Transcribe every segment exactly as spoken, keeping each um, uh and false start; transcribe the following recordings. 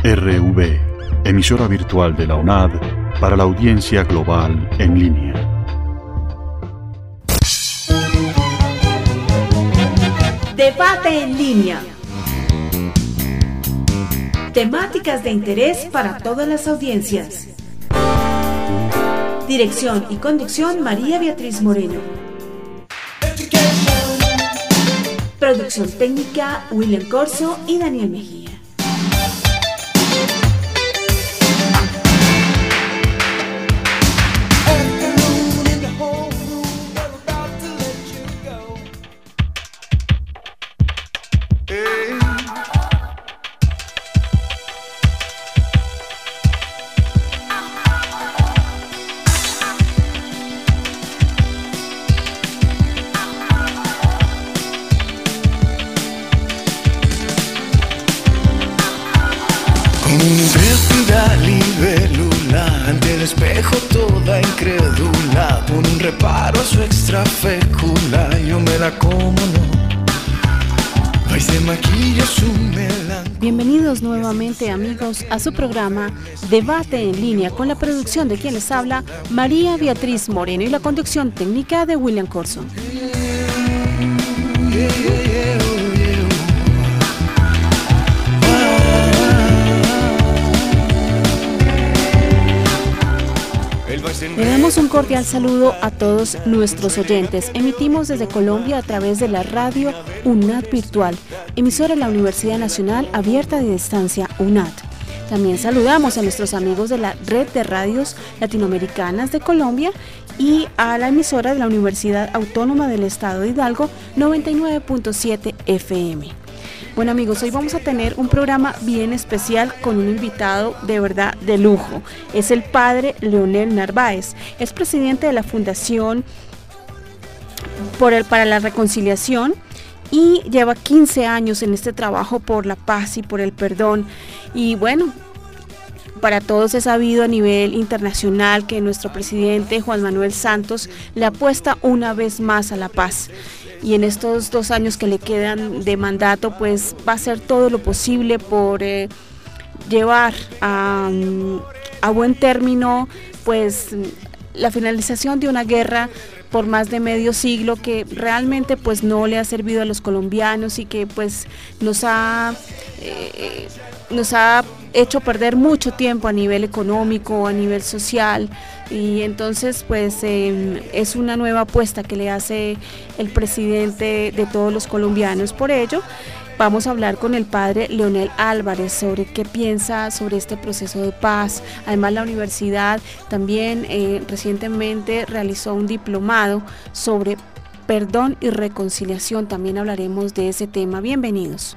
R V, emisora virtual de la UNAD para la audiencia global en línea. Debate en línea. Temáticas de interés para todas las audiencias. Dirección y conducción María Beatriz Moreno. Producción técnica William Corso y Daniel Mejía. Bienvenidos nuevamente, amigos, a su programa Debate en línea, con la producción de quien les habla María Beatriz Moreno y la conducción técnica de William Corso. Le damos un cordial saludo a todos nuestros oyentes. Emitimos desde Colombia a través de la radio UNAD Virtual, emisora de la Universidad Nacional Abierta de Distancia UNAD. También saludamos a nuestros amigos de la Red de Radios Latinoamericanas de Colombia y a la emisora de la Universidad Autónoma del Estado de Hidalgo, noventa y nueve punto siete F M. Bueno, amigos, hoy vamos a tener un programa bien especial con un invitado de verdad de lujo. Es el padre Leonel Narváez, es presidente de la Fundación por el, para la Reconciliación y lleva quince años en este trabajo por la paz y por el perdón. Y bueno, para todos es sabido a nivel internacional que nuestro presidente Juan Manuel Santos le apuesta una vez más a la paz. Y en estos dos años que le quedan de mandato, pues va a hacer todo lo posible por eh, llevar a, a buen término pues la finalización de una guerra por más de medio siglo que realmente pues no le ha servido a los colombianos y que pues nos ha eh, nos ha hecho perder mucho tiempo a nivel económico, a nivel social, y entonces pues eh, es una nueva apuesta que le hace el presidente de todos los colombianos. Por ello vamos a hablar con el padre Leonel Álvarez sobre qué piensa sobre este proceso de paz. Además, la universidad también eh, recientemente realizó un diplomado sobre perdón y reconciliación. También hablaremos de ese tema. Bienvenidos.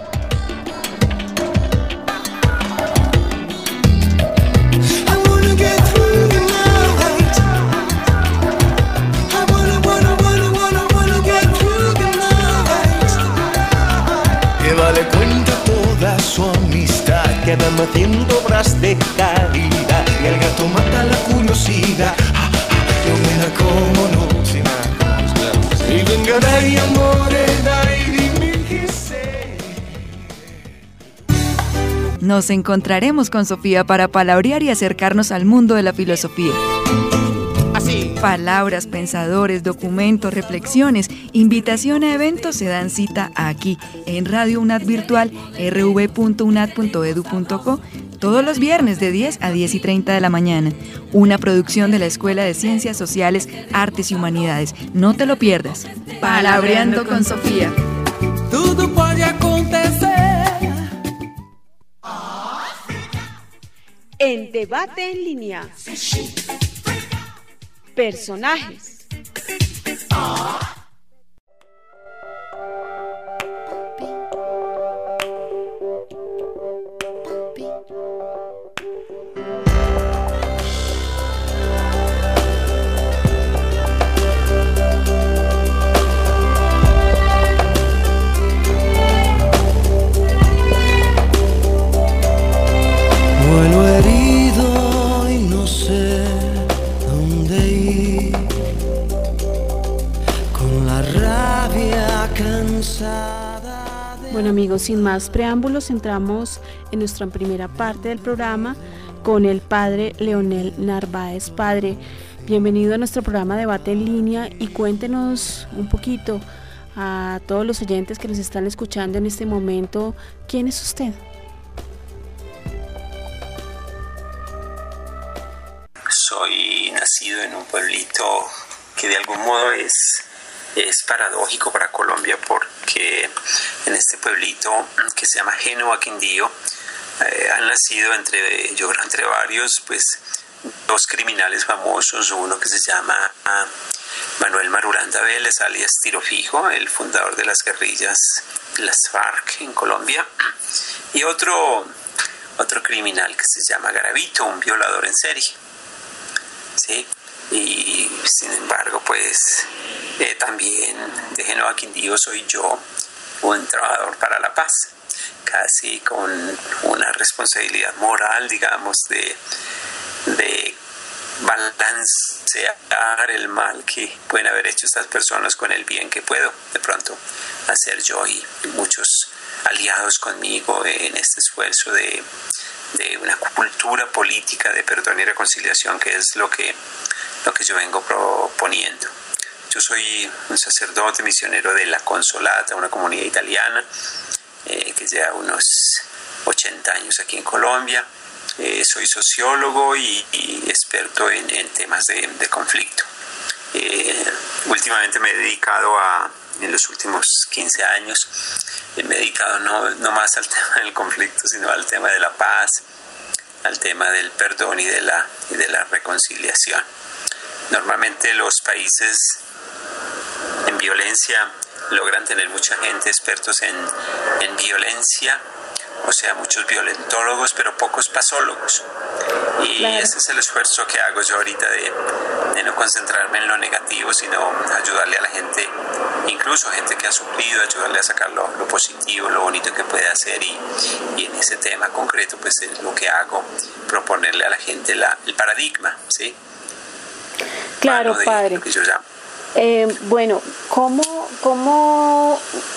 Su amistad que van haciendo obras de caridad y el gato mata la curiosidad. Ah, ah, yo me la como no si me y venga dai amore dai dimmi che sei. Nos encontraremos con Sofía para palabrear y acercarnos al mundo de la filosofía. Así. Palabras, pensadores, documentos, reflexiones, invitación a eventos se dan cita aquí, en Radio UNAD Virtual, r v punto unad punto edu punto co, todos los viernes de diez a diez y treinta de la mañana. Una producción de la Escuela de Ciencias Sociales, Artes y Humanidades. No te lo pierdas. Palabreando con Sofía. Todo puede acontecer. En Debate en línea. Personajes. Vuelo herido y no sé dónde ir. Bueno amigos, sin más preámbulos, entramos en nuestra primera parte del programa con el padre Leonel Narváez. Padre, bienvenido a nuestro programa Debate en Línea y cuéntenos un poquito a todos los oyentes que nos están escuchando en este momento, ¿quién es usted? Soy nacido en un pueblito que de algún modo es, es paradójico para Colombia, porque en este pueblito que se llama Génova, Quindío, eh, han nacido entre, yo creo entre varios, pues dos criminales famosos, uno que se llama ah, Manuel Marulanda Vélez, alias Tiro Fijo, el fundador de las guerrillas, las FARC en Colombia, y otro, otro criminal que se llama Garavito, un violador en serie. ¿Sí? Y sin embargo, pues eh, también de Génova, Quindío soy yo, un trabajador para la paz, casi con una responsabilidad moral, digamos, de, de balancear el mal que pueden haber hecho estas personas con el bien que puedo de pronto hacer yo y muchos aliados conmigo en este esfuerzo de, de una cultura política de perdón y reconciliación, que es lo que, lo que yo vengo proponiendo. Yo soy un sacerdote misionero de La Consolata, una comunidad italiana eh, que lleva unos ochenta años aquí en Colombia. Eh, soy sociólogo y, y experto en, en temas de, de conflicto. Eh, últimamente me he dedicado a, en los últimos quince años, eh, me he dedicado no, no más al tema del conflicto, sino al tema de la paz, al tema del perdón y de la, y de la reconciliación. Normalmente los países en violencia logran tener mucha gente expertos en, en violencia, o sea, muchos violentólogos, pero pocos pasólogos. Y claro, ese es el esfuerzo que hago yo ahorita de, de no concentrarme en lo negativo, sino ayudarle a la gente, incluso gente que ha sufrido, ayudarle a sacar lo, lo positivo, lo bonito que puede hacer. Y, y en ese tema concreto, pues es lo que hago, proponerle a la gente la, el paradigma, ¿sí? Claro, de, padre. Lo que yo llamo. Eh, bueno, ¿cómo, cómo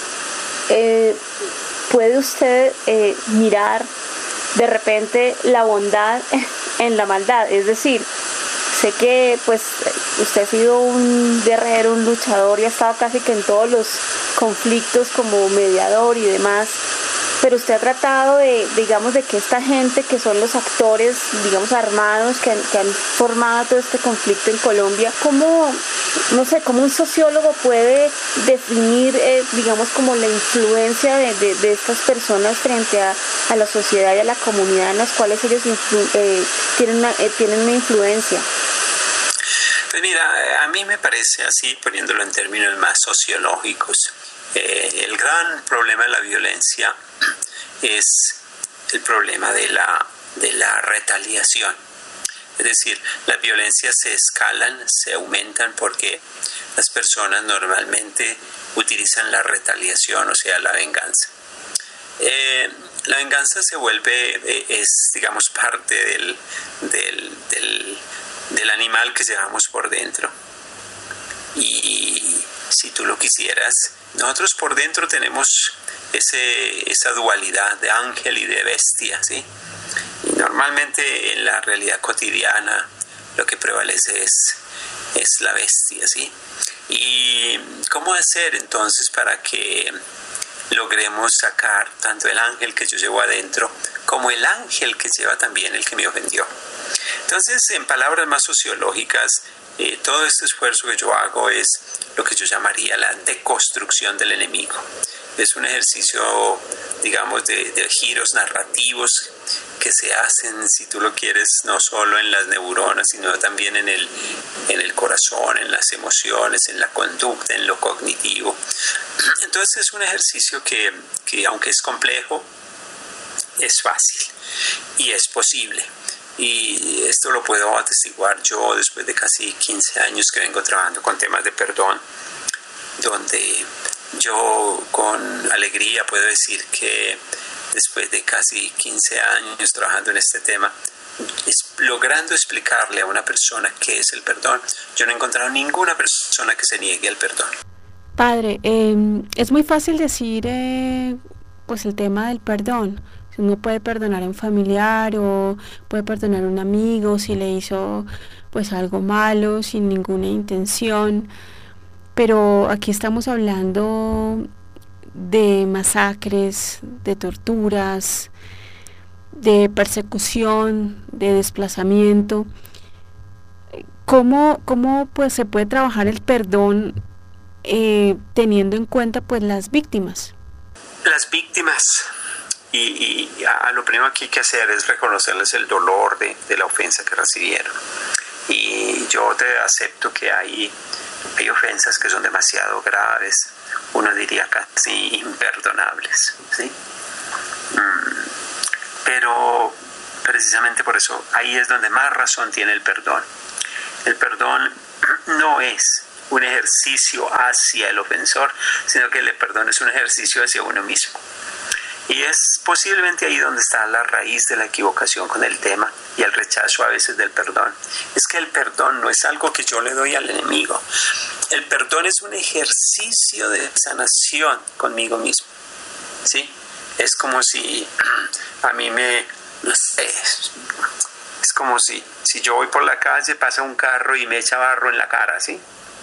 eh, puede usted eh, mirar de repente la bondad en la maldad? Es decir, sé que pues usted ha sido un guerrero, un luchador y ha estado casi que en todos los conflictos como mediador y demás, pero usted ha tratado de, digamos, de que esta gente que son los actores, digamos, armados que han, que han formado todo este conflicto en Colombia, ¿cómo, no sé, cómo un sociólogo puede definir, eh, digamos, como la influencia de, de, de estas personas frente a, a la sociedad y a la comunidad en las cuales ellos influ, eh, tienen, una, eh, tienen una influencia? Pues mira, a mí me parece así, poniéndolo en términos más sociológicos, eh, el gran problema de la violencia es el problema de la, de la retaliación. Es decir, las violencias se escalan, se aumentan porque las personas normalmente utilizan la retaliación, o sea, la venganza. Eh, la venganza se vuelve, eh, es digamos parte del, del, del, del animal que llevamos por dentro. Y si tú lo quisieras, nosotros por dentro tenemos ese, esa dualidad de ángel y de bestia, ¿sí? Y normalmente en la realidad cotidiana lo que prevalece es, es la bestia, ¿sí? ¿Y cómo hacer entonces para que logremos sacar tanto el ángel que yo llevo adentro como el ángel que lleva también el que me ofendió? Entonces, en palabras más sociológicas, eh, todo este esfuerzo que yo hago es lo que yo llamaría la deconstrucción del enemigo. Es un ejercicio, digamos, de, de giros narrativos que se hacen, si tú lo quieres, no solo en las neuronas, sino también en el, en el corazón, en las emociones, en la conducta, en lo cognitivo. Entonces es un ejercicio que, que aunque es complejo, es fácil y es posible. Y esto lo puedo atestiguar yo después de casi quince años que vengo trabajando con temas de perdón, donde yo con alegría puedo decir que después de casi quince años trabajando en este tema, es, logrando explicarle a una persona qué es el perdón, yo no he encontrado ninguna persona que se niegue al perdón. Padre, eh, es muy fácil decir, eh, pues el tema del perdón. Uno puede perdonar a un familiar o puede perdonar a un amigo si le hizo pues algo malo sin ninguna intención, pero aquí estamos hablando de masacres, de torturas, de persecución, de desplazamiento. ¿Cómo, cómo pues se puede trabajar el perdón eh, teniendo en cuenta pues las víctimas? Las víctimas, y, y a, a lo primero que hay que hacer es reconocerles el dolor de, de la ofensa que recibieron. Y yo te acepto que hay, hay ofensas que son demasiado graves, uno diría casi imperdonables, ¿sí? Mm, pero precisamente por eso ahí es donde más razón tiene el perdón. El perdón no es un ejercicio hacia el ofensor, sino que el perdón es un ejercicio hacia uno mismo. Y es posiblemente ahí donde está la raíz de la equivocación con el tema y el rechazo a veces del perdón. Es que el perdón no es algo que yo le doy al enemigo. El perdón es un ejercicio de sanación conmigo mismo, ¿sí? Es como si a mí me... no sé, es como si, si yo voy por la calle, pasa un carro y me echa barro en la cara, ¿sí?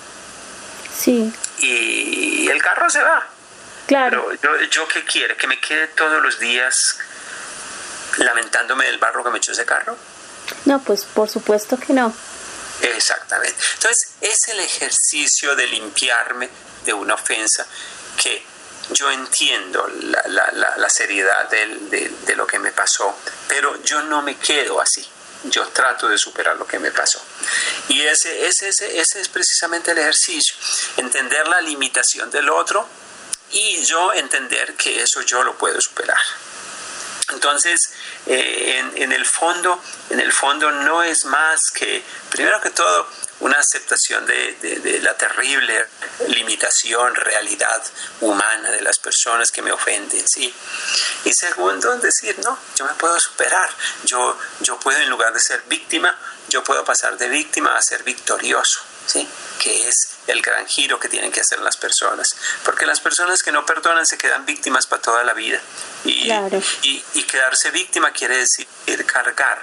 Sí. Y el carro se va. Claro. Pero yo, yo ¿qué quiere? ¿Que me quede todos los días lamentándome del barro que me echó ese carro? No, pues por supuesto que no. Exactamente. Entonces es el ejercicio de limpiarme de una ofensa que yo entiendo la, la, la, la seriedad de, de, de lo que me pasó, pero yo no me quedo así. Yo trato de superar lo que me pasó. Y ese, ese, ese, ese es precisamente el ejercicio. Entender la limitación del otro y yo entender que eso yo lo puedo superar. Entonces, eh, en, en el fondo, en el fondo no es más que, primero que todo, una aceptación de, de, de la terrible limitación, realidad humana de las personas que me ofenden, ¿sí? Y segundo, decir, no, yo me puedo superar. Yo, yo puedo, en lugar de ser víctima, yo puedo pasar de víctima a ser victorioso, ¿sí? Que es el gran giro que tienen que hacer las personas. Porque las personas que no perdonan se quedan víctimas para toda la vida. Y, claro. y, y quedarse víctima quiere decir cargar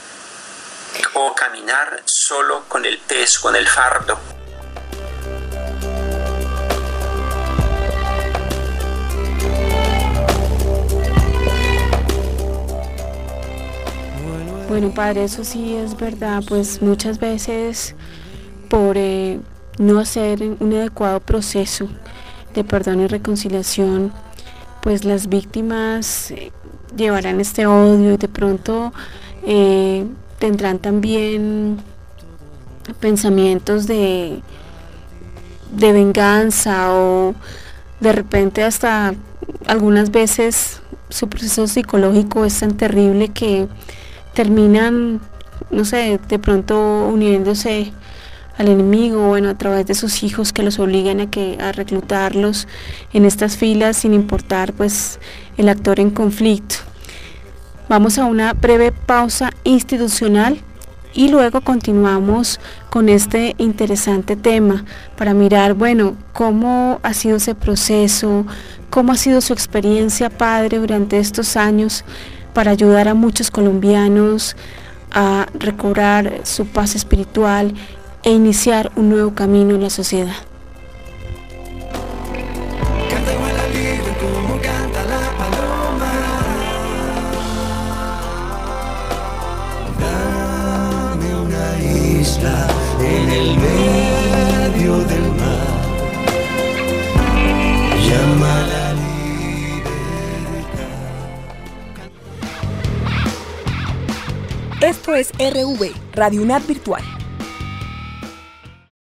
o caminar solo con el peso, con el fardo. Bueno, padre, eso sí es verdad, pues muchas veces por eh, no hacer un adecuado proceso de perdón y reconciliación, pues las víctimas eh, llevarán este odio y de pronto eh, tendrán también pensamientos de, de venganza o de repente hasta algunas veces su proceso psicológico es tan terrible que terminan, no sé, de pronto uniéndose al enemigo, bueno, a través de sus hijos que los obligan a que a reclutarlos en estas filas sin importar pues el actor en conflicto. Vamos a una breve pausa institucional y luego continuamos con este interesante tema para mirar, bueno, cómo ha sido ese proceso, cómo ha sido su experiencia, padre, durante estos años para ayudar a muchos colombianos a recobrar su paz espiritual e iniciar un nuevo camino en la sociedad. Canta vuela libre como canta la paloma. Dame una isla en el medio del mar. Llama la Esto es R V, Radio UNAD Virtual.